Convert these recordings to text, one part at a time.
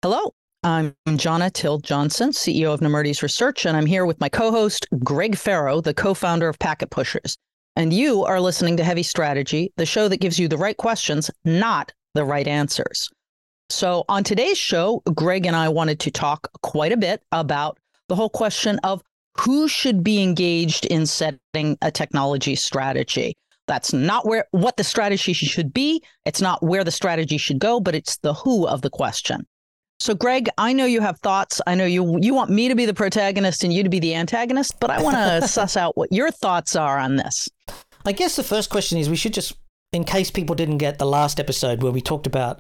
Hello, I'm Jonna Till Johnson, CEO of Nemertes Research, and I'm here with my co-host, Greg Farrow, the co-founder of Packet Pushers. And you are listening to Heavy Strategy, the show that gives you the right questions, not the right answers. So on today's show, Greg and I wanted to talk quite a bit about the whole question of who should be engaged in setting a technology strategy. That's not what the strategy should be. It's not where the strategy should go, but it's the who of the question. So, Greg, I know you have thoughts. I know you want me to be the protagonist and you to be the antagonist, but I want to suss out what your thoughts are on this. I guess the first question is we should just, in case people didn't get the last episode where we talked about,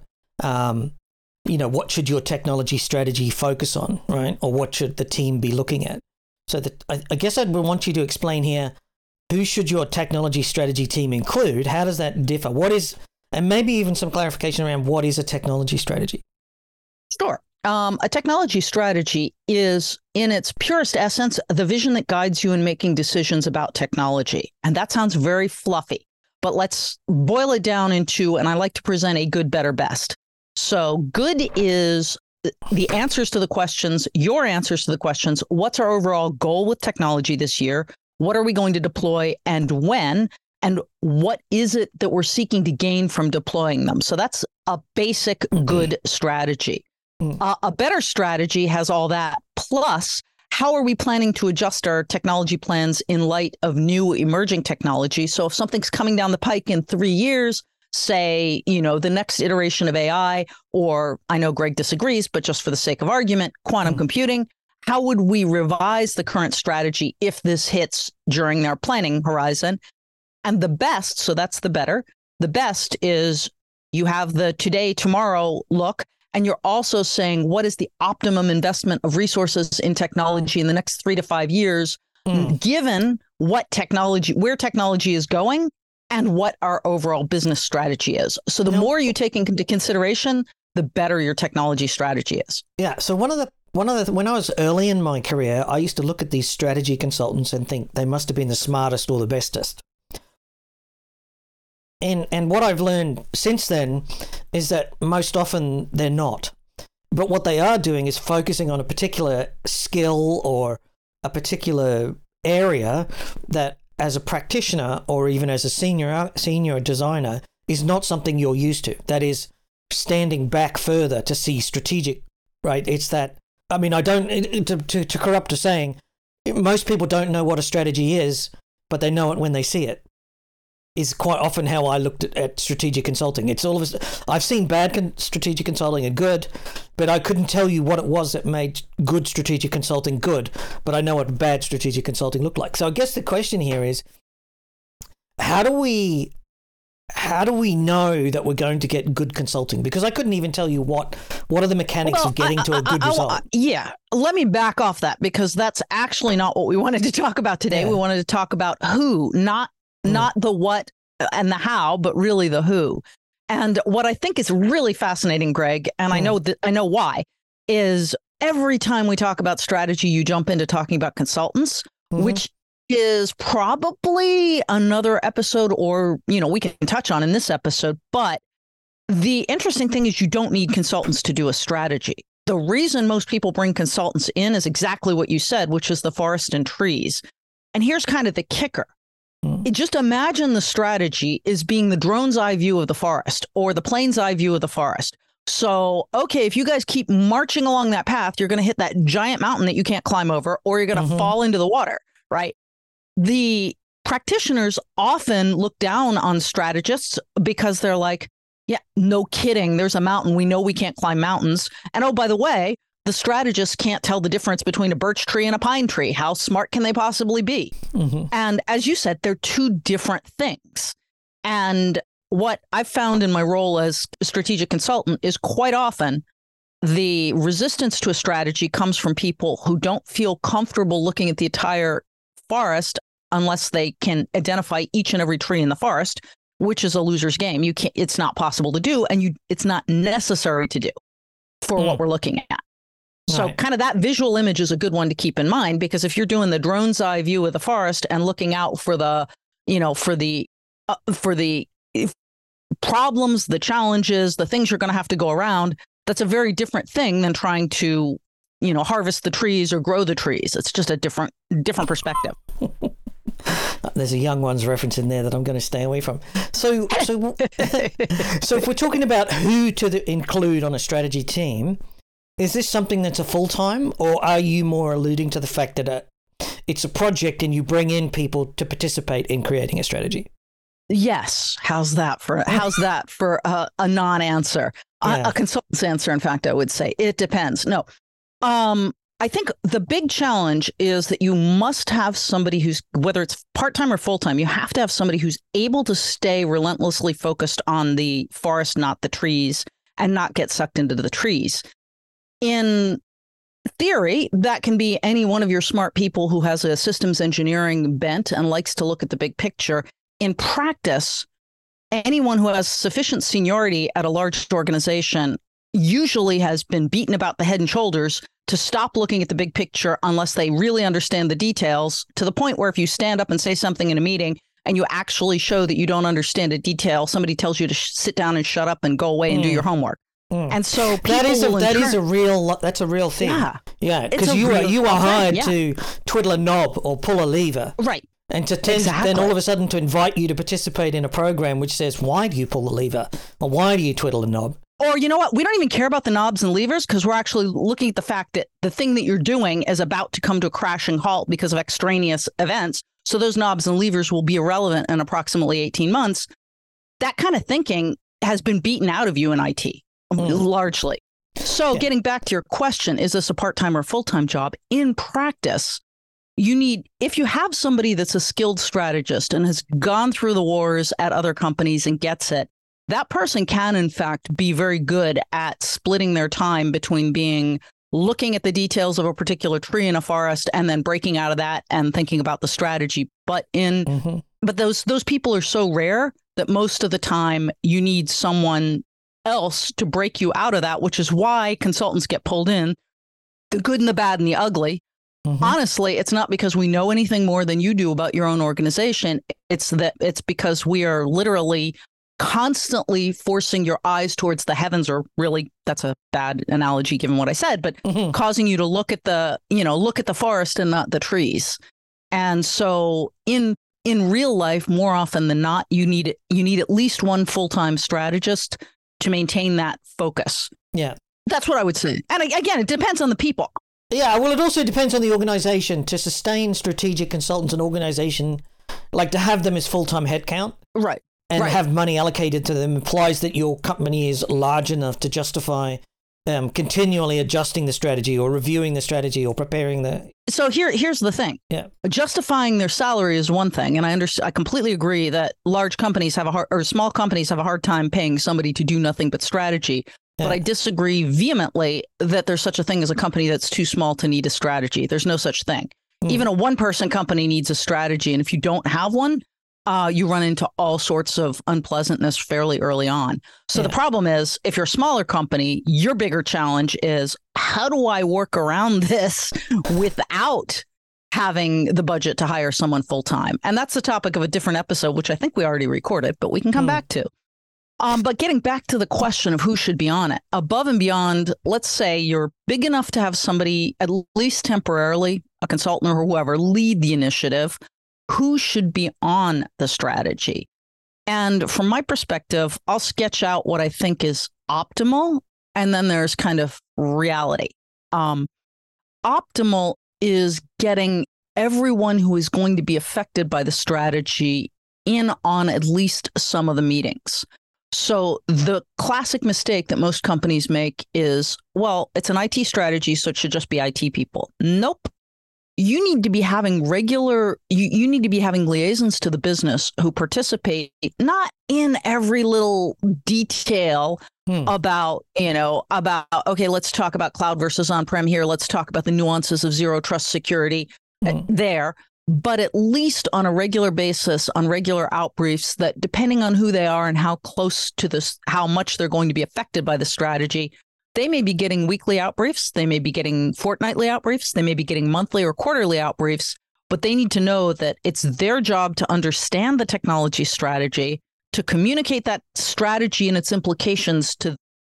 what should your technology strategy focus on, right? Or what should the team be looking at? So I guess I would want you to explain here, who should your technology strategy team include? How does that differ? And maybe even some clarification around what is a technology strategy? Sure. A technology strategy is, in its purest essence, the vision that guides you in making decisions about technology. And that sounds very fluffy, but let's boil it down into, and I like to present a good, better, best. So good is the answers to the questions, your answers to the questions. What's our overall goal with technology this year? What are we going to deploy and when? And what is it that we're seeking to gain from deploying them? So that's a basic good strategy. A better strategy has all that. Plus, how are we planning to adjust our technology plans in light of new emerging technology? So if something's coming down the pike in 3 years, say, the next iteration of AI, or I know Greg disagrees, but just for the sake of argument, quantum computing, how would we revise the current strategy if this hits during our planning horizon? And the best, so that's the better, the best is you have the today, tomorrow look. And you're also saying, what is the optimum investment of resources in technology in the next 3 to 5 years, given where technology is going and what our overall business strategy is. So the more you take into consideration, the better your technology strategy is. Yeah. So when I was early in my career, I used to look at these strategy consultants and think they must have been the smartest or the bestest. And what I've learned since then is that most often they're not. But what they are doing is focusing on a particular skill or a particular area that, as a practitioner or even as a senior designer, is not something you're used to. That is standing back further to see strategic, right? It's that, to corrupt a saying, most people don't know what a strategy is, but they know it when they see it. Is quite often how I looked at strategic consulting. It's all of us. I've seen bad strategic consulting and good, but I couldn't tell you what it was that made good strategic consulting good, but I know what bad strategic consulting looked like. So I guess the question here is, how do we know that we're going to get good consulting? Because I couldn't even tell you what are the mechanics of getting to a good result. Yeah. Let me back off that, because that's actually not what we wanted to talk about today. Yeah. We wanted to talk about who, not the what and the how, but really the who. And what I think is really fascinating, Greg, and I know why, is every time we talk about strategy, you jump into talking about consultants, which is probably another episode, or, we can touch on in this episode. But the interesting thing is you don't need consultants to do a strategy. The reason most people bring consultants in is exactly what you said, which is the forest and trees. And here's kind of the kicker. Just imagine the strategy is being the drone's eye view of the forest or the plane's eye view of the forest. So, okay, if you guys keep marching along that path, you're going to hit that giant mountain that you can't climb over, or you're going to fall into the water, right? The practitioners often look down on strategists because they're like, yeah, no kidding. There's a mountain. We know we can't climb mountains. And oh, by the way, the strategists can't tell the difference between a birch tree and a pine tree. How smart can they possibly be? And as you said, they're two different things. And what I've found in my role as a strategic consultant is quite often the resistance to a strategy comes from people who don't feel comfortable looking at the entire forest unless they can identify each and every tree in the forest, which is a loser's game. It's not possible to do, and it's not necessary to do for what we're looking at. So kind of that visual image is a good one to keep in mind, because if you're doing the drone's eye view of the forest and looking out for the, for the problems, the challenges, the things you're going to have to go around, That's a very different thing than trying to, harvest the trees or grow the trees. It's just a different perspective. There's a young one's reference in there that I'm going to stay away from. So if we're talking about who to include on a strategy team, is this something that's a full-time, or are you more alluding to the fact that it's a project and you bring in people to participate in creating a strategy? Yes. How's that for a non-answer? Yeah. A consultant's answer, in fact, I would say. It depends. No. I think the big challenge is that you must have somebody who's, whether it's part-time or full-time, you have to have somebody who's able to stay relentlessly focused on the forest, not the trees, and not get sucked into the trees. In theory, that can be any one of your smart people who has a systems engineering bent and likes to look at the big picture. In practice, anyone who has sufficient seniority at a large organization usually has been beaten about the head and shoulders to stop looking at the big picture unless they really understand the details, to the point where if you stand up and say something in a meeting and you actually show that you don't understand a detail, somebody tells you to sit down and shut up and go away and do your homework. And so that's a real thing. Yeah, because you are hired to twiddle a knob or pull a lever. Right. And then all of a sudden to invite you to participate in a program which says, why do you pull the lever? Or why do you twiddle a knob? Or you know what? We don't even care about the knobs and levers, because we're actually looking at the fact that the thing that you're doing is about to come to a crashing halt because of extraneous events. So those knobs and levers will be irrelevant in approximately 18 months. That kind of thinking has been beaten out of you in IT, largely. So getting back to your question, is this a part-time or full-time job? In practice, if you have somebody that's a skilled strategist and has gone through the wars at other companies and gets it, that person can, in fact, be very good at splitting their time between looking at the details of a particular tree in a forest and then breaking out of that and thinking about the strategy. But those people are so rare that most of the time you need someone else to break you out of that, which is why consultants get pulled in, the good and the bad and the ugly. Honestly, it's not because we know anything more than you do about your own organization. It's because we are literally constantly forcing your eyes towards the heavens, or really, that's a bad analogy given what I said, but causing you to look at the forest and not the trees. And so in real life, more often than not, you need at least one full-time strategist to maintain that focus. Yeah. That's what I would say. And again, it depends on the people. Yeah, well, it also depends on the organization. To sustain strategic consultants, an organization, like to have them as full-time headcount. Right. And have money allocated to them implies that your company is large enough to justify continually adjusting the strategy or reviewing the strategy or preparing the... So here's the thing. Yeah. Justifying their salary is one thing. And I completely agree that large companies small companies have a hard time paying somebody to do nothing but strategy. Yeah. But I disagree vehemently that there's such a thing as a company that's too small to need a strategy. There's no such thing. Even a one-person company needs a strategy. And if you don't have one, you run into all sorts of unpleasantness fairly early on. So the problem is, if you're a smaller company, your bigger challenge is, how do I work around this without having the budget to hire someone full time? And that's the topic of a different episode, which I think we already recorded, but we can come back to. But getting back to the question of who should be on it, above and beyond, let's say you're big enough to have somebody, at least temporarily, a consultant or whoever, lead the initiative. Who should be on the strategy? And from my perspective, I'll sketch out what I think is optimal, and then there's kind of reality. Optimal is getting everyone who is going to be affected by the strategy in on at least some of the meetings. So the classic mistake that most companies make is, well, it's an IT strategy, so it should just be IT people. Nope. You need to be having you need to be having liaisons to the business who participate not in every little detail about, okay, let's talk about cloud versus on-prem here. Let's talk about the nuances of zero trust security there. But at least on a regular basis, on regular outbriefs, that depending on who they are and how close to this, how much they're going to be affected by the strategy, they may be getting weekly outbriefs. They may be getting fortnightly outbriefs. They may be getting monthly or quarterly outbriefs, but they need to know that it's their job to understand the technology strategy, to communicate that strategy and its implications to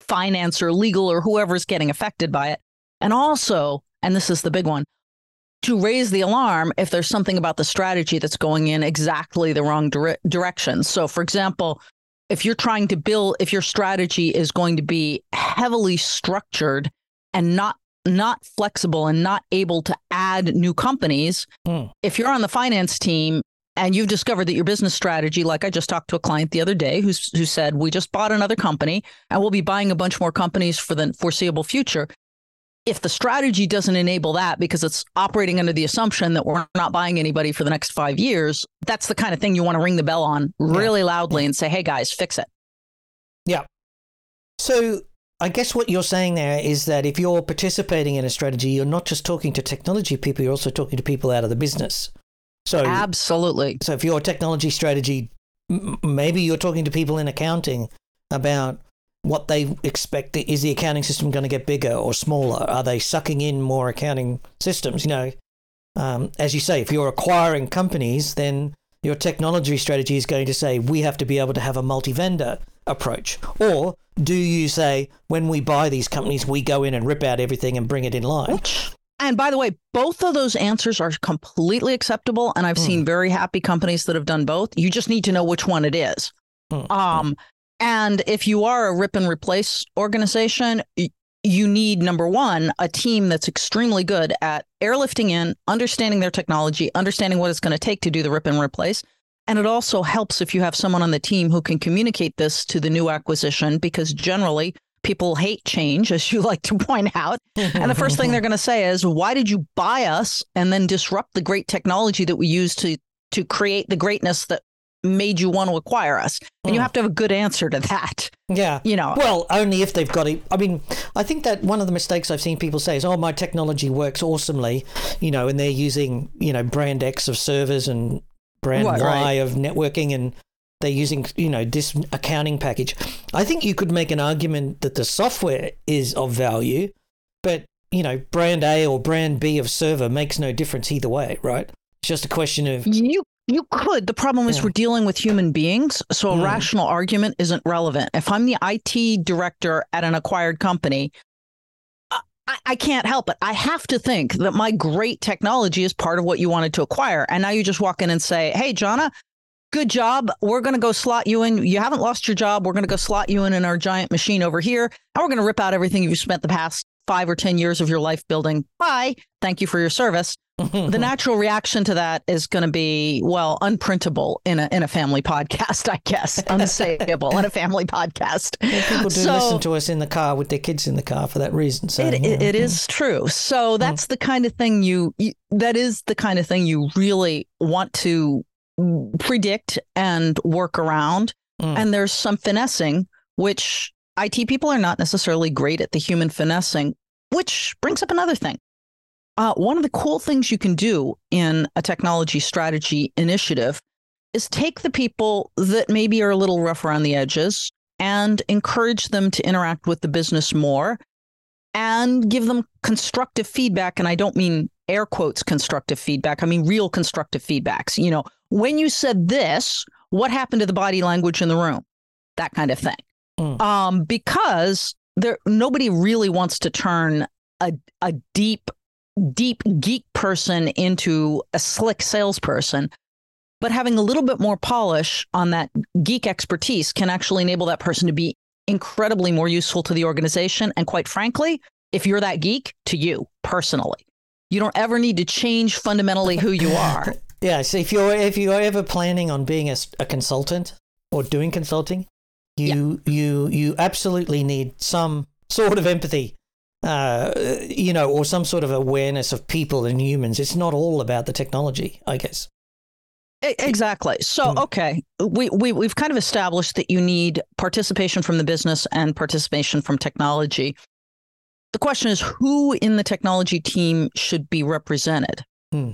finance or legal or whoever's getting affected by it. And also, and this is the big one, to raise the alarm if there's something about the strategy that's going in exactly the wrong direction. So, for example, if you're trying to build, if your strategy is going to be heavily structured and not flexible and not able to add new companies, if you're on the finance team and you've discovered that your business strategy, like I just talked to a client the other day who said, we just bought another company and we'll be buying a bunch more companies for the foreseeable future. If the strategy doesn't enable that because it's operating under the assumption that we're not buying anybody for the next 5 years, that's the kind of thing you want to ring the bell on really loudly and say, hey, guys, fix it. Yeah. So I guess what you're saying there is that if you're participating in a strategy, you're not just talking to technology people, you're also talking to people out of the business. So absolutely. So if your technology strategy, maybe you're talking to people in accounting about what they expect. Is the accounting system going to get bigger or smaller? Are they sucking in more accounting systems? As you say, if you're acquiring companies, then your technology strategy is going to say, we have to be able to have a multi-vendor approach. Or do you say, when we buy these companies, we go in and rip out everything and bring it in line? And by the way, both of those answers are completely acceptable. And I've seen very happy companies that have done both. You just need to know which one it is. And if you are a rip and replace organization, you need, number one, a team that's extremely good at airlifting in, understanding their technology, understanding what it's going to take to do the rip and replace. And it also helps if you have someone on the team who can communicate this to the new acquisition, because generally people hate change, as you like to point out. And the first thing they're going to say is, why did you buy us and then disrupt the great technology that we use to create the greatness that made you want to acquire us? And you have to have a good answer to that. Yeah. Well, only if they've got it. I mean, I think that one of the mistakes I've seen people say is, oh, my technology works awesomely, and they're using, brand X of servers and brand Y of networking, and they're using, this accounting package. I think you could make an argument that the software is of value, but, brand A or brand B of server makes no difference either way, right? It's just a question of... You could. The problem is we're dealing with human beings, so a rational argument isn't relevant. If I'm the IT director at an acquired company, I can't help it. I have to think that my great technology is part of what you wanted to acquire. And now you just walk in and say, hey, Jonna, good job. We're going to go slot you in. You haven't lost your job. We're going to go slot you in our giant machine over here. And we're going to rip out everything you've spent the past 5 or 10 years of your life building. Bye. Thank you for your service. The natural reaction to that is going to be, well, unprintable in a family podcast, I guess. Unsayable in a family podcast. Yeah, people do listen to us in the car with their kids in the car for that reason. So it is true. So that's the kind of thing that is the kind of thing you really want to predict and work around. And there's some finessing, which IT people are not necessarily great at the human finessing, which brings up another thing. One of the cool things you can do in a technology strategy initiative is take the people that maybe are a little rough around the edges and encourage them to interact with the business more and give them constructive feedback. And I don't mean air quotes constructive feedback. I mean real constructive feedbacks. When you said this, what happened to the body language in the room? That kind of thing. Because nobody really wants to turn a deep geek person into a slick salesperson, but having a little bit more polish on that geek expertise can actually enable that person to be incredibly more useful to the organization. And quite frankly, if you're that geek, to you personally, you don't ever need to change fundamentally who you are. Yeah. So if you're ever planning on being a consultant or doing consulting, you absolutely need some sort of empathy. Or some sort of awareness of people and humans. It's not all about the technology, I guess. Exactly. So, okay, we've kind of established that you need participation from the business and participation from technology. The question is, who in the technology team should be represented?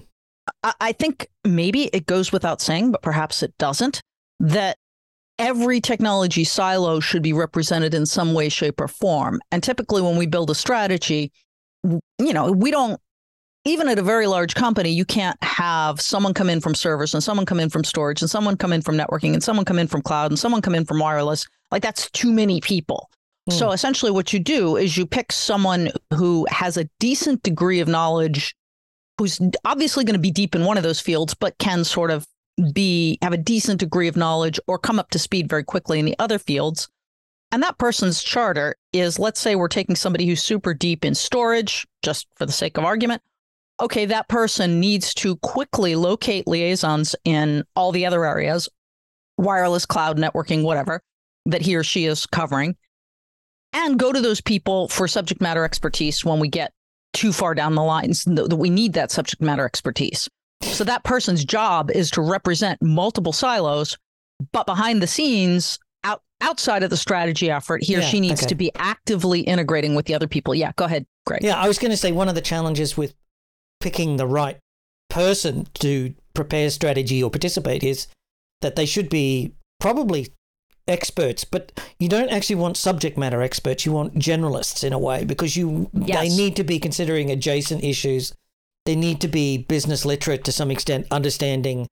I think maybe it goes without saying, but perhaps it doesn't, that every technology silo should be represented in some way, shape, or form. And typically when we build a strategy, we don't, even at a very large company, you can't have someone come in from servers and someone come in from storage and someone come in from networking and someone come in from cloud and someone come in from wireless. Like, that's too many people. So essentially what you do is you pick someone who has a decent degree of knowledge, who's obviously going to be deep in one of those fields, but can sort of have a decent degree of knowledge or come up to speed very quickly in the other fields. And that person's charter is, let's say we're taking somebody who's super deep in storage, just for the sake of argument. Okay, that person needs to quickly locate liaisons in all the other areas, wireless, cloud, networking, whatever, that he or she is covering, and go to those people for subject matter expertise when we get too far down the lines that we need that subject matter expertise. So that person's job is to represent multiple silos, but behind the scenes, outside of the strategy effort, he or she needs to be actively integrating with the other people. Yeah, go ahead, Greg. Yeah, I was going to say one of the challenges with picking the right person to prepare strategy or participate is that they should be probably experts, but you don't actually want subject matter experts. You want generalists in a way, because they need to be considering adjacent issues. They need to be business literate to some extent, understanding,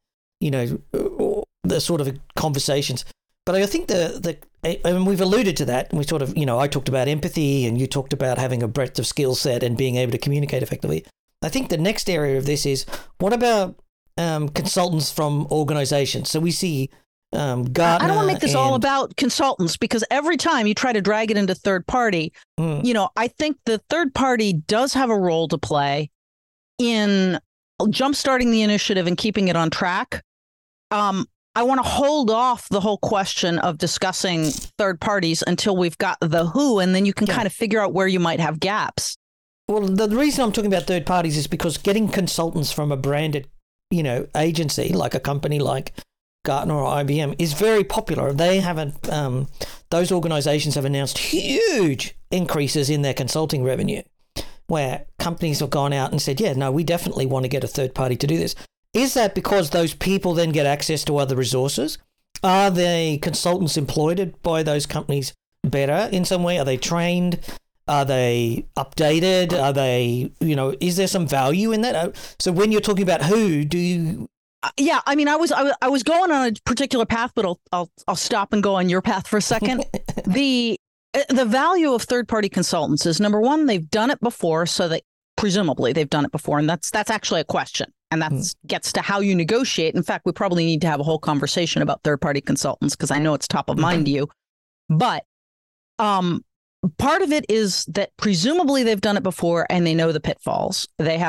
the sort of conversations. But I think and we've alluded to that. And we sort of, I talked about empathy and you talked about having a breadth of skill set and being able to communicate effectively. I think the next area of this is, what about consultants from organizations? So we see Gartner. I don't want to make this all about consultants, because every time you try to drag it into third party, I think the third party does have a role to play in jumpstarting the initiative and keeping it on track. I want to hold off the whole question of discussing third parties until we've got the who, and then you can kind of figure out where you might have gaps. Well, the reason I'm talking about third parties is because getting consultants from a branded, agency, like a company like Gartner or IBM, is very popular. They haven't, those organizations have announced huge increases in their consulting revenue, where companies have gone out and said, we definitely want to get a third party to do this. Is that because those people then get access to other resources? Are the consultants employed by those companies better in some way? Are they trained? Are they updated? Are they, is there some value in that? So when you're talking about who, do you... Yeah, I mean, I was going on a particular path, but I'll stop and go on your path for a second. The value of third-party consultants is, number one, they've done it before, so that presumably they've done it before, and that's actually a question. And that gets to how you negotiate. In fact, we probably need to have a whole conversation about third-party consultants, because I know it's top of mind to you. But part of it is that presumably they've done it before and they know the pitfalls.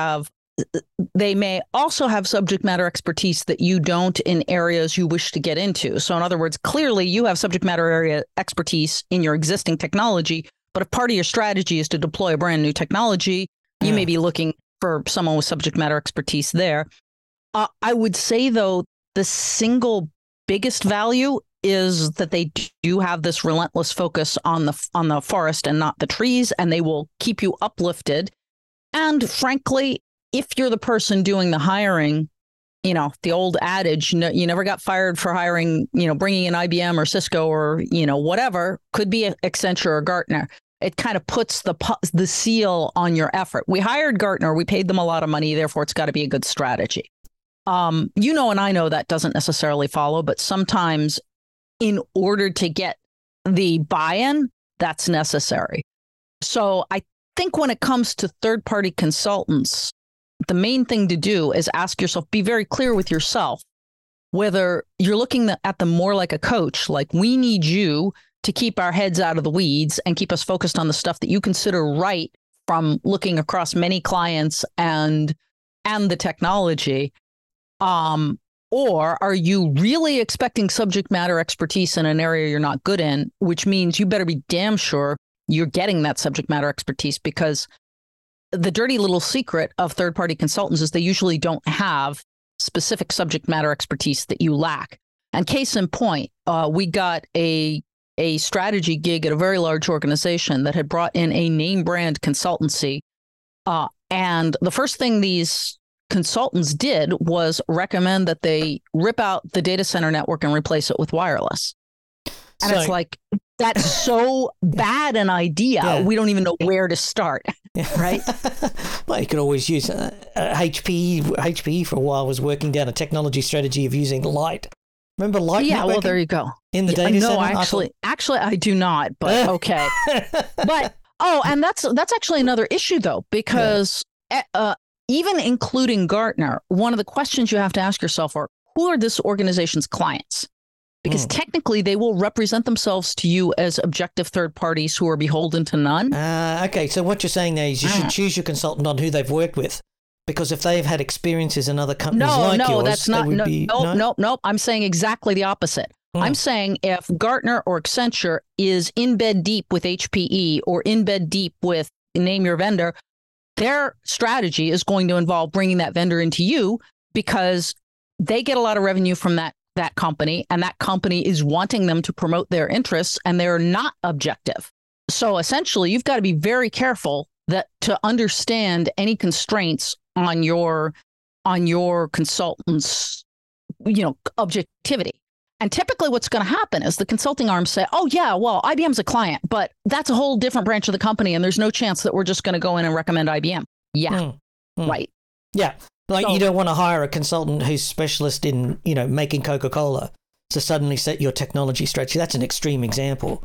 They may also have subject matter expertise that you don't in areas you wish to get into. So in other words, clearly you have subject matter area expertise in your existing technology, but if part of your strategy is to deploy a brand new technology, you may be looking for someone with subject matter expertise there. I would say, though, the single biggest value is that they do have this relentless focus on the forest and not the trees, and they will keep you uplifted. And frankly, if you're the person doing the hiring, the old adage, you never got fired for hiring, bringing in IBM or Cisco or, whatever, could be Accenture or Gartner. It kind of puts the seal on your effort. We hired Gartner. We paid them a lot of money. Therefore, it's got to be a good strategy. And I know that doesn't necessarily follow, but sometimes in order to get the buy-in, that's necessary. So I think when it comes to third-party consultants, the main thing to do is ask yourself, be very clear with yourself, whether you're looking at them more like a coach, like we need you to keep our heads out of the weeds and keep us focused on the stuff that you consider right from looking across many clients and the technology. Or are you really expecting subject matter expertise in an area you're not good in, which means you better be damn sure you're getting that subject matter expertise, because the dirty little secret of third-party consultants is they usually don't have specific subject matter expertise that you lack. And case in point, we got a strategy gig at a very large organization that had brought in a name brand consultancy. And the first thing these consultants did was recommend that they rip out the data center network and replace it with wireless. And it's like, that's so bad an idea. We don't even know where to start, right? Well, you could always use HP. HP for a while was working down a technology strategy of using light Remember Light Yeah, well, networking there you go. in the data center? No, actually, I do not. But okay. But and that's actually another issue though, because even including Gartner, one of the questions you have to ask yourself are, who are this organization's clients? Because technically, they will represent themselves to you as objective third parties who are beholden to none. Okay, so what you're saying there is you should choose your consultant on who they've worked with, because if they've had experiences in other companies yours, that's not. Nope. I'm saying exactly the opposite. I'm saying if Gartner or Accenture is in bed deep with HPE or in bed deep with name your vendor, their strategy is going to involve bringing that vendor into you because they get a lot of revenue from that company, and that company is wanting them to promote their interests, and they're not objective. So essentially, you've got to be very careful that to understand any constraints on your consultant's, objectivity. And typically what's going to happen is the consulting arms say, oh, yeah, well, IBM's a client, but that's a whole different branch of the company. And there's no chance that we're just going to go in and recommend IBM. Yeah. Right. Yeah. Like you don't want to hire a consultant who's specialist in, making Coca-Cola to suddenly set your technology strategy. That's an extreme example.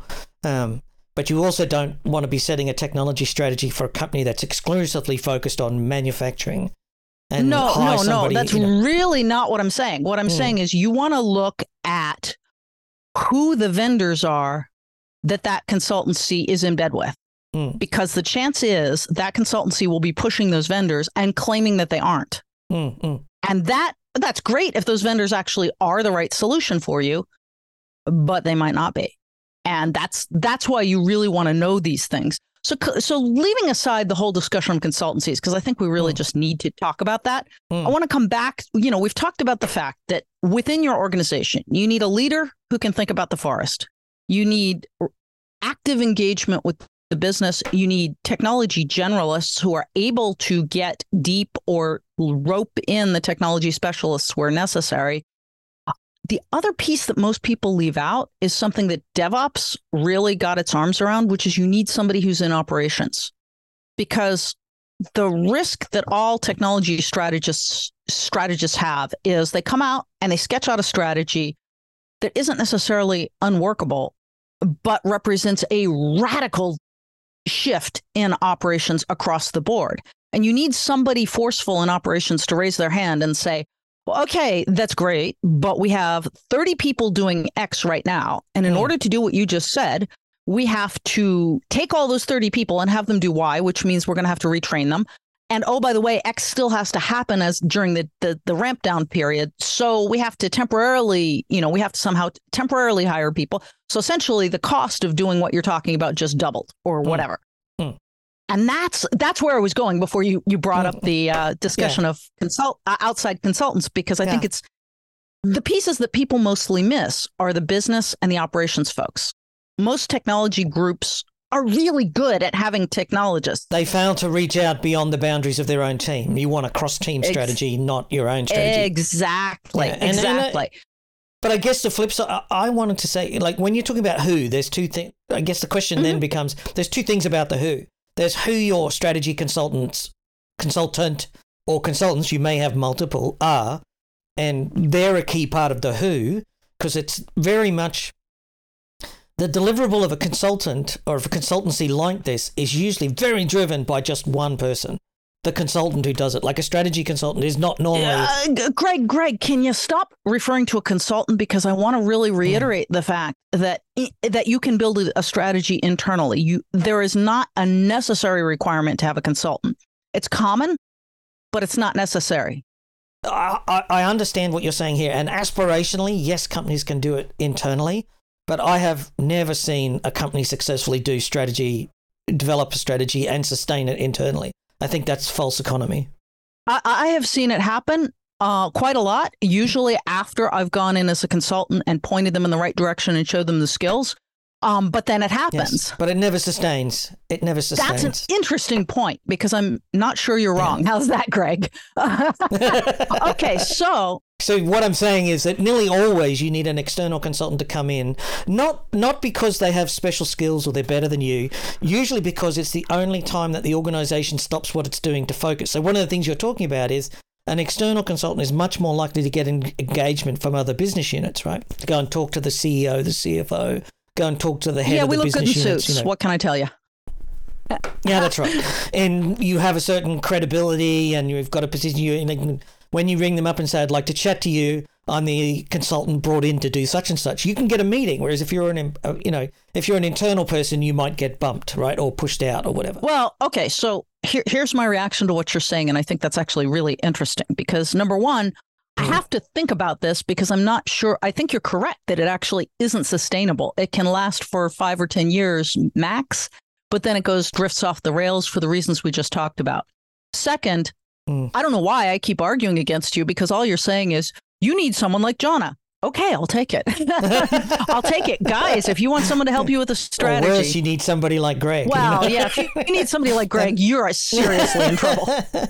But you also don't want to be setting a technology strategy for a company that's exclusively focused on manufacturing. And no, that's really not what I'm saying. What I'm saying is you want to look at who the vendors are that consultancy is in bed with, because the chance is that consultancy will be pushing those vendors and claiming that they aren't. And that's great if those vendors actually are the right solution for you, but they might not be. And that's why you really want to know these things. So leaving aside the whole discussion on consultancies, because I think we really just need to talk about that. I want to come back. We've talked about the fact that within your organization, you need a leader who can think about the forest. You need active engagement with the business. You need technology generalists who are able to get deep or rope in the technology specialists where necessary. The other piece that most people leave out is something that DevOps really got its arms around, which is you need somebody who's in operations. Because the risk that all technology strategists have is they come out and they sketch out a strategy that isn't necessarily unworkable, but represents a radical shift in operations across the board. And you need somebody forceful in operations to raise their hand and say, well, okay, that's great, but we have 30 people doing X right now. And in order to do what you just said, we have to take all those 30 people and have them do Y, which means we're going to have to retrain them. And oh, by the way, X still has to happen as during the ramp down period. So we have to somehow temporarily hire people. So essentially the cost of doing what you're talking about just doubled or whatever. And that's where I was going before you brought up the discussion of outside consultants, because I think it's the pieces that people mostly miss are the business and the operations folks. Most technology groups are really good at having technologists. They fail to reach out beyond the boundaries of their own team. You want a cross-team strategy, not your own strategy. Exactly. Yeah. Exactly. But I guess the flip side, I wanted to say, like when you're talking about who, there's two things. I guess the question then becomes, there's two things about the who. There's who your strategy consultant or consultants, you may have multiple, are, and they're a key part of the who, because it's very much the deliverable of a consultant or of a consultancy like this is usually very driven by just one person, the consultant who does it. Like a strategy consultant is not normally... Greg, can you stop referring to a consultant? Because I want to really reiterate the fact that you can build a strategy internally. There is not a necessary requirement to have a consultant. It's common, but it's not necessary. I understand what you're saying here. And aspirationally, yes, companies can do it internally, but I have never seen a company successfully develop a strategy and sustain it internally. I think that's false economy. I have seen it happen quite a lot, usually after I've gone in as a consultant and pointed them in the right direction and showed them the skills. But then it happens. Yes, but it never sustains. That's an interesting point, because I'm not sure you're wrong. Yeah. How's that, Greg? Okay, So what I'm saying is that nearly always you need an external consultant to come in, not because they have special skills or they're better than you, usually because it's the only time that the organization stops what it's doing to focus. So one of the things you're talking about is an external consultant is much more likely to get engagement from other business units, right? To go and talk to the CEO, the CFO, go and talk to the head of the business units. Yeah, we look good in suits. What can I tell you? Yeah, that's right. And you have a certain credibility and you've got a position. When you ring them up and say, I'd like to chat to you, I'm the consultant brought in to do such and such, you can get a meeting. Whereas if you're if you're an internal person, you might get bumped, right? Or pushed out or whatever. Well, okay. So here's my reaction to what you're saying. And I think that's actually really interesting because number one, I have to think about this because I'm not sure. I think you're correct that it actually isn't sustainable. It can last for 5 or 10 years max, but then it drifts off the rails for the reasons we just talked about. Second, I don't know why I keep arguing against you because all you're saying is you need someone like Jonna. Okay, I'll take it. I'll take it. Guys, if you want someone to help you with a strategy. Or worse, you need somebody like Greg. Well, yeah, if you need somebody like Greg, you're seriously in trouble.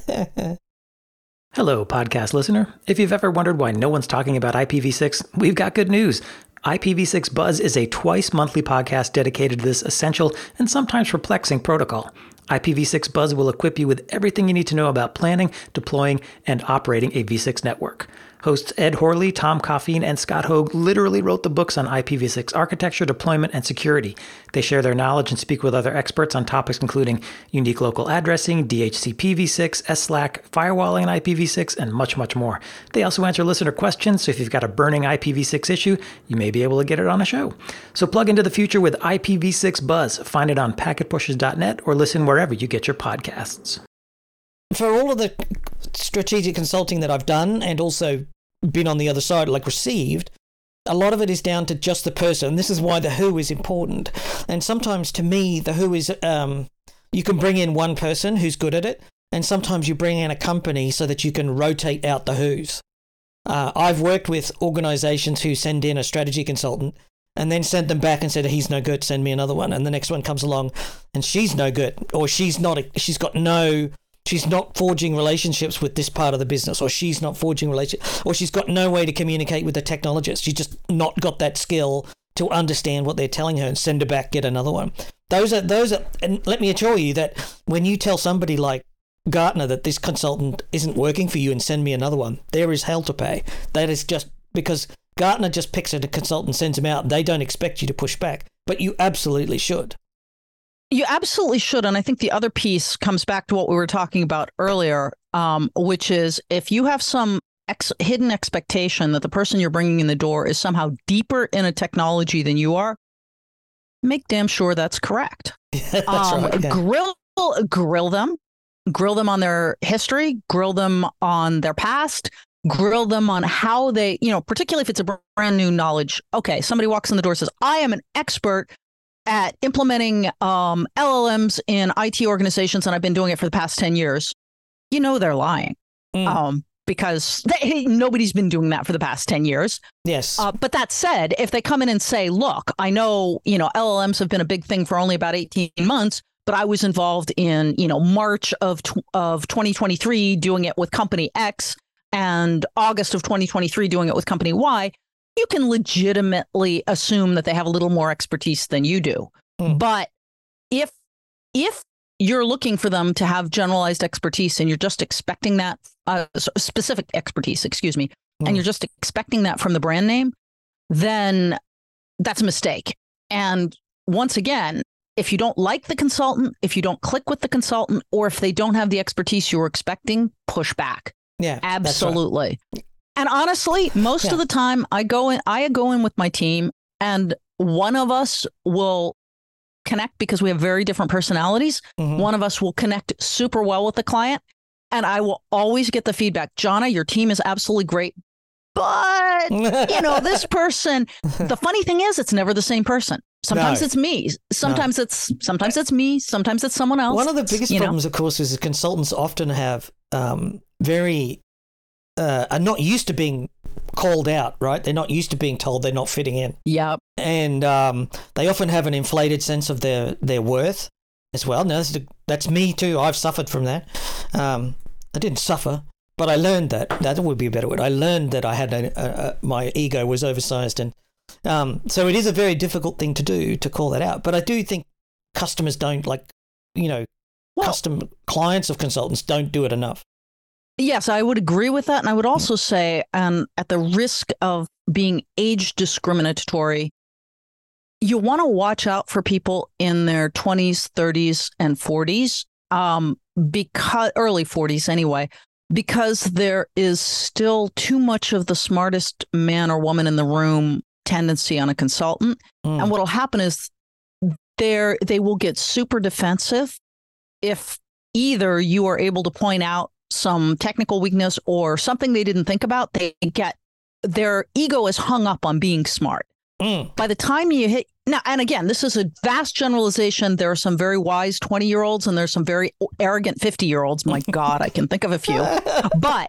Hello, podcast listener. If you've ever wondered why no one's talking about IPv6, we've got good news. IPv6 Buzz is a twice-monthly podcast dedicated to this essential and sometimes perplexing protocol. IPv6 Buzz will equip you with everything you need to know about planning, deploying, and operating a V6 network. Hosts Ed Horley, Tom Coffeen, and Scott Hogue literally wrote the books on IPv6 architecture, deployment, and security. They share their knowledge and speak with other experts on topics including unique local addressing, DHCP v6, SLAC, firewalling in IPv6, and much, much more. They also answer listener questions, so if you've got a burning IPv6 issue, you may be able to get it on a show. So plug into the future with IPv6 Buzz. Find it on packetpushers.net or listen wherever you get your podcasts. For all of the strategic consulting that I've done and also been on the other side, like received, a lot of it is down to just the person. This is why the who is important. And sometimes to me, the who is, you can bring in one person who's good at it. And sometimes you bring in a company so that you can rotate out the who's. I've worked with organizations who send in a strategy consultant and then send them back and said, he's no good, send me another one. And the next one comes along and she's no good, or she's not forging relationships with this part of the business, or she's not forging relationships, or she's got no way to communicate with the technologist. She's just not got that skill to understand what they're telling her and send her back, get another one. Those are, and let me assure you that when you tell somebody like Gartner that this consultant isn't working for you and send me another one, there is hell to pay. That is just because Gartner just picks at a consultant, sends them out. They don't expect you to push back, but you absolutely should. You absolutely should. And I think the other piece comes back to what we were talking about earlier, which is if you have some hidden expectation that the person you're bringing in the door is somehow deeper in a technology than you are, make damn sure that's correct. That's right. Yeah. Grill them on their history, grill them on their past, grill them on how they, particularly if it's a brand new knowledge. Okay, somebody walks in the door and says, I am an expert at implementing LLMs in IT organizations, and I've been doing it for the past 10 years. They're lying because nobody's been doing that for the past 10 years. Yes. But that said, if they come in and say, look, I know, LLMs have been a big thing for only about 18 months, but I was involved in, March of 2023 doing it with company X and August of 2023 doing it with company Y, you can legitimately assume that they have a little more expertise than you do. But if you're looking for them to have generalized expertise and you're just expecting that, specific expertise, and you're just expecting that from the brand name, then that's a mistake. And once again, if you don't like the consultant, if you don't click with the consultant, or if they don't have the expertise you were expecting, push back. Yeah, absolutely. And honestly, most of the time I go in with my team and one of us will connect because we have very different personalities. Mm-hmm. One of us will connect super well with the client. And I will always get the feedback, Jonna, your team is absolutely great. But, this person, the funny thing is, it's never the same person. Sometimes it's me. Sometimes it's me. Sometimes it's someone else. One of the biggest problems, of course, is that consultants often have are not used to being called out, right? They're not used to being told they're not fitting in. Yep. And they often have an inflated sense of their worth as well. Now, that's me too. I've suffered from that. I didn't suffer, but I learned that. That would be a better word. I learned that I had my ego was oversized. And so it is a very difficult thing to do, to call that out. But I do think customers don't custom clients of consultants don't do it enough. Yes, I would agree with that. And I would also say, at the risk of being age discriminatory, you want to watch out for people in their 20s, 30s, and 40s, because early 40s anyway, because there is still too much of the smartest man or woman in the room tendency on a consultant. And what'll happen is they will get super defensive if either you are able to point out some technical weakness or something they didn't think about. Their ego is hung up on being smart. By the time you hit now, and again, this is a vast generalization. There are some very wise 20-year-olds and there's some very arrogant 50-year-olds. My God, I can think of a few. But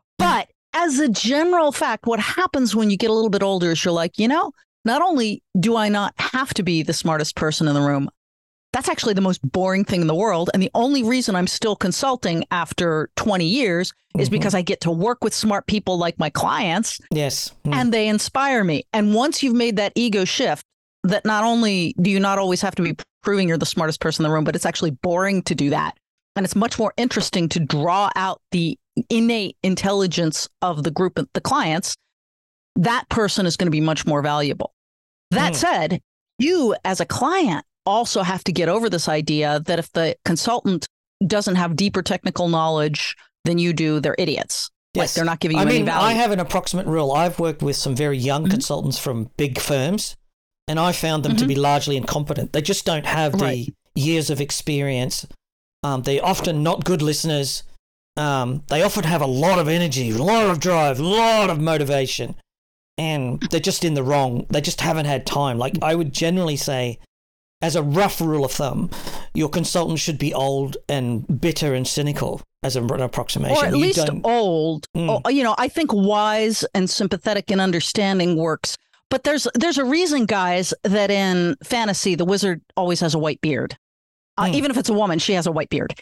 as a general fact, what happens when you get a little bit older is you're like, not only do I not have to be the smartest person in the room, that's actually the most boring thing in the world. And the only reason I'm still consulting after 20 years is because I get to work with smart people like my clients. Yes. And they inspire me. And once you've made that ego shift, that not only do you not always have to be proving you're the smartest person in the room, but it's actually boring to do that. And it's much more interesting to draw out the innate intelligence of the group of the clients. That person is going to be much more valuable. That said, you as a client also have to get over this idea that if the consultant doesn't have deeper technical knowledge than you do, they're idiots. Yes. Like they're not giving you any value. I have an approximate rule. I've worked with some very young consultants from big firms, and I found them to be largely incompetent. They just don't have the years of experience. They're often not good listeners. They often have a lot of energy, a lot of drive, a lot of motivation, and they're just in the wrong. They just haven't had time. Like I would generally say, as a rough rule of thumb, your consultant should be old and bitter and cynical as an approximation. Or at least old. I think wise and sympathetic and understanding works. But there's a reason, guys, that in fantasy, the wizard always has a white beard. Even if it's a woman, she has a white beard.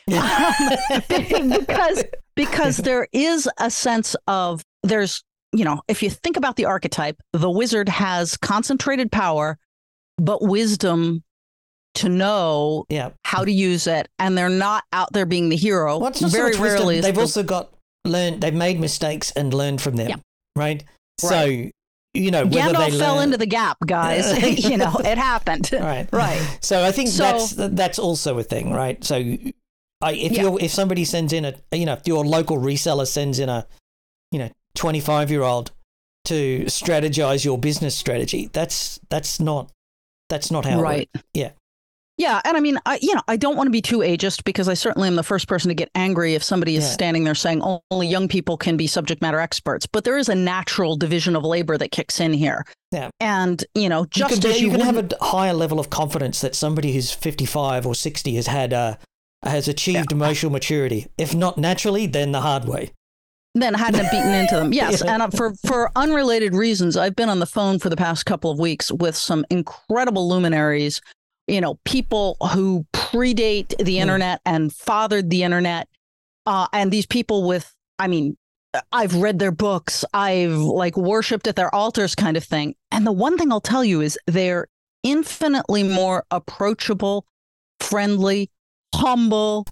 because there is a sense of if you think about the archetype, the wizard has concentrated power, but wisdom to know how to use it, and they're not out there being the hero. Well, very rarely. They've also they've made mistakes and learned from them, right? So, Gandalf fell into the gap, guys. It happened. Right. So I think that's also a thing, right? So if somebody sends in if your local reseller sends in a 25-year-old to strategize your business strategy, that's not how it works. Yeah. Yeah, and I mean, I don't want to be too ageist because I certainly am the first person to get angry if somebody is standing there saying only young people can be subject matter experts. But there is a natural division of labor that kicks in here. Yeah, and you can have a higher level of confidence that somebody who's 55 or 60 has achieved emotional maturity. If not naturally, then the hard way. Then hadn't have beaten into them. Yes, and for unrelated reasons, I've been on the phone for the past couple of weeks with some incredible luminaries. People who predate the internet and fathered the internet. And these people I've read their books. I've worshipped at their altars kind of thing. And the one thing I'll tell you is they're infinitely more approachable, friendly, humble,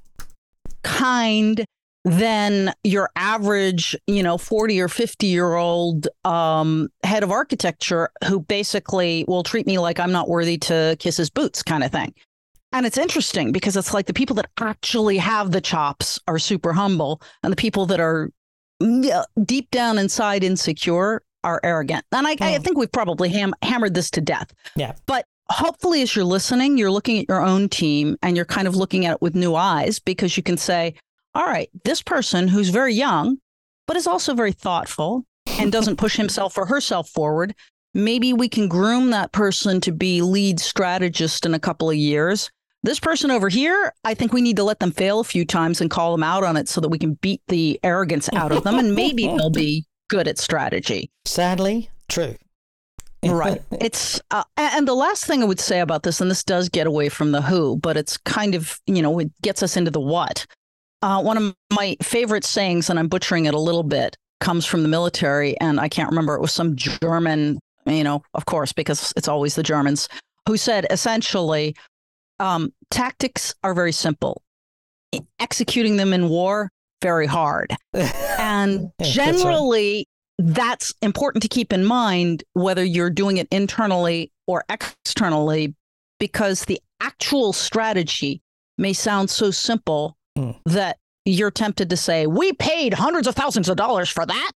kind than your average, 40 or 50-year-old head of architecture who basically will treat me like I'm not worthy to kiss his boots kind of thing. And it's interesting because it's like the people that actually have the chops are super humble and the people that are deep down inside insecure are arrogant. And I think we've probably hammered this to death. Yeah. But hopefully as you're listening, you're looking at your own team and you're kind of looking at it with new eyes because you can say, all right, this person who's very young, but is also very thoughtful and doesn't push himself or herself forward, maybe we can groom that person to be lead strategist in a couple of years. This person over here, I think we need to let them fail a few times and call them out on it so that we can beat the arrogance out of them and maybe they'll be good at strategy. Sadly, true. Right. It's and the last thing I would say about this, and this does get away from the who, but it's kind of, it gets us into the what. One of my favorite sayings, and I'm butchering it a little bit, comes from the military, and I can't remember. It was some German, of course, because it's always the Germans, who said essentially, tactics are very simple. Executing them in war, very hard. And Yeah, generally, that's important to keep in mind, whether you're doing it internally or externally, because the actual strategy may sound so simple that you're tempted to say, we paid hundreds of thousands of dollars for that.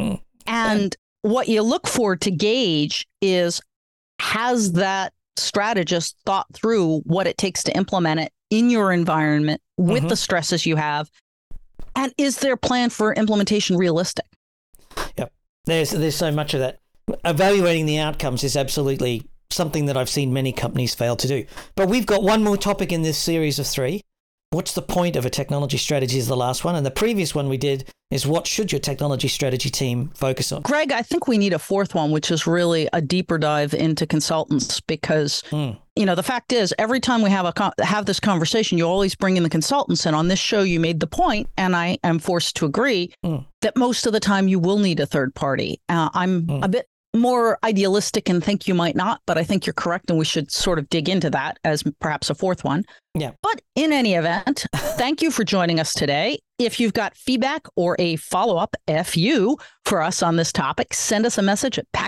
And what you look for to gauge is, has that strategist thought through what it takes to implement it in your environment with the stresses you have? And is their plan for implementation realistic? Yep. There's so much of that. Evaluating the outcomes is absolutely something that I've seen many companies fail to do. But we've got one more topic in this series of 3. What's the point of a technology strategy is the last one. And the previous one we did is, what should your technology strategy team focus on? Greg, I think we need a 4th one, which is really a deeper dive into consultants, because, the fact is, every time we have this conversation, you always bring in the consultants. And on this show, you made the point, and I am forced to agree, that most of the time you will need a third party. I'm a bit more idealistic and think you might not, but I think you're correct, and we should sort of dig into that as perhaps a 4th one. Yeah. But in any event, thank you for joining us today. If you've got feedback or a follow-up FU for us on this topic, send us a message at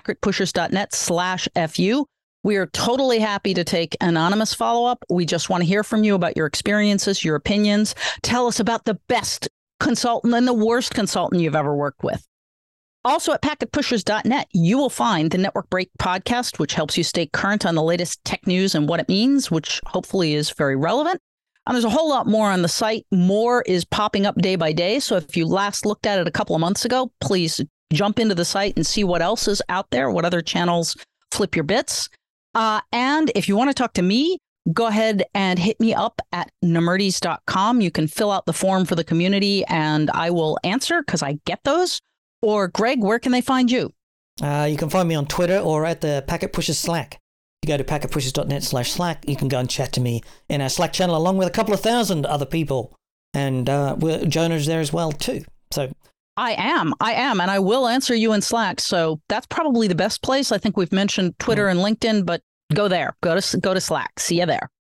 packetpushers.net/FU. We are totally happy to take anonymous follow-up. We just want to hear from you about your experiences, your opinions. Tell us about the best consultant and the worst consultant you've ever worked with. Also at packetpushers.net, you will find the Network Break podcast, which helps you stay current on the latest tech news and what it means, which hopefully is very relevant. And there's a whole lot more on the site. More is popping up day by day. So if you last looked at it a couple of months ago, please jump into the site and see what else is out there, what other channels flip your bits. And if you want to talk to me, go ahead and hit me up at nemerdes.com. You can fill out the form for the community and I will answer, because I get those. Or Greg, where can they find you? You can find me on Twitter or at the Packet Pushers Slack. You go to packetpushers.net/Slack. You can go and chat to me in our Slack channel along with a couple of thousand other people. And Jonah's there as well too. So I am, and I will answer you in Slack. So that's probably the best place. I think we've mentioned Twitter and LinkedIn, but go there. Go to Slack. See you there.